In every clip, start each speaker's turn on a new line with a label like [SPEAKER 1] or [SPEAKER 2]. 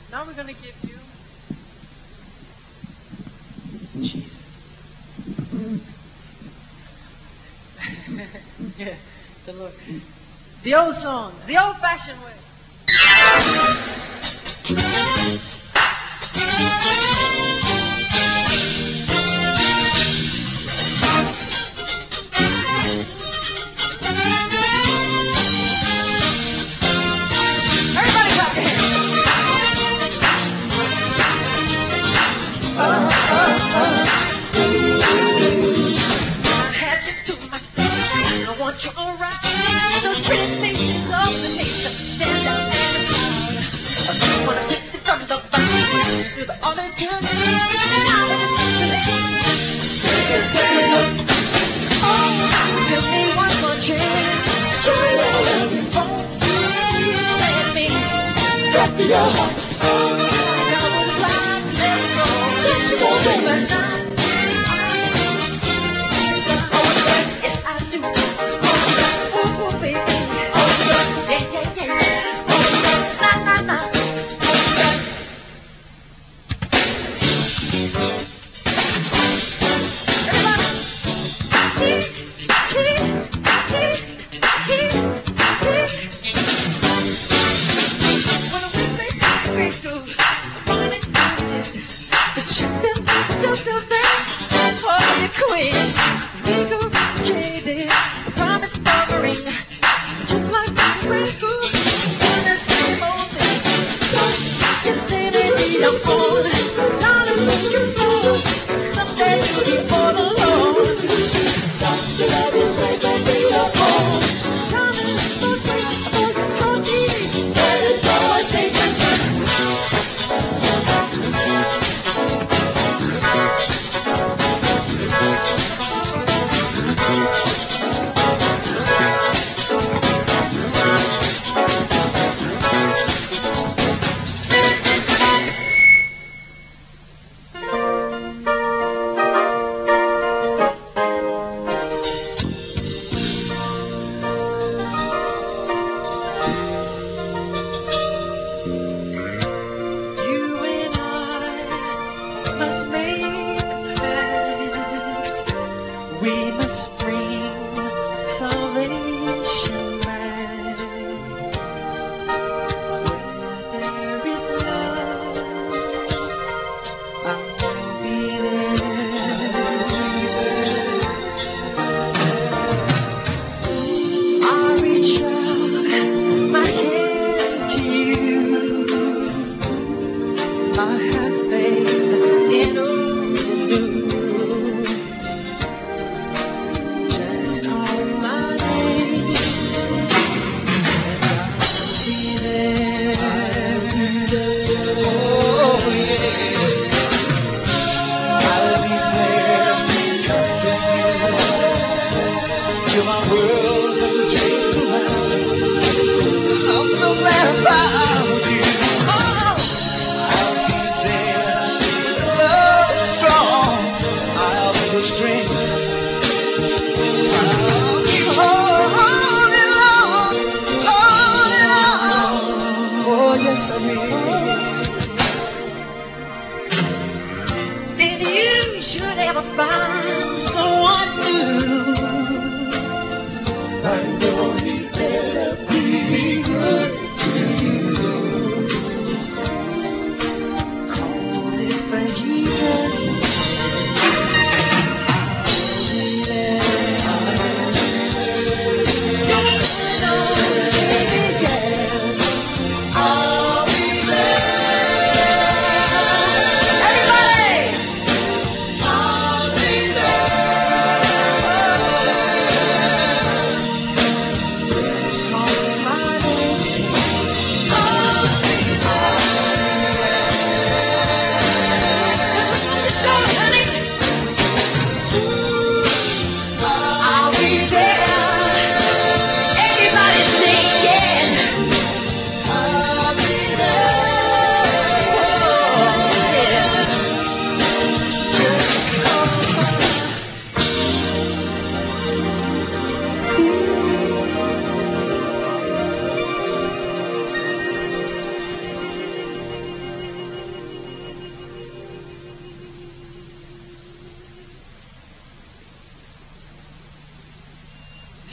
[SPEAKER 1] Now we're going to give you... Jesus. Yeah, the Lord. The old songs, the old-fashioned way. Everybody clap your hands. I had you to myself. I want you around. Those pretty faces of the nation. Stand out and proud. I want to take you from the back to the other good. Oh, give me one more chance. Show you what you want. Let me drop your heart. Double blind, let's go. Let's go, baby, now. Yes, I do. Oh, baby. Yeah, yeah, yeah. Na, na, na.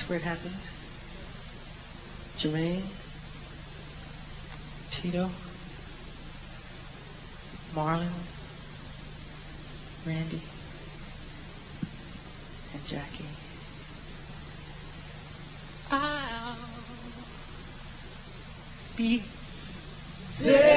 [SPEAKER 1] That's where it happened. Jermaine, Tito, Marlon, Randy, and Jackie. I'll be there.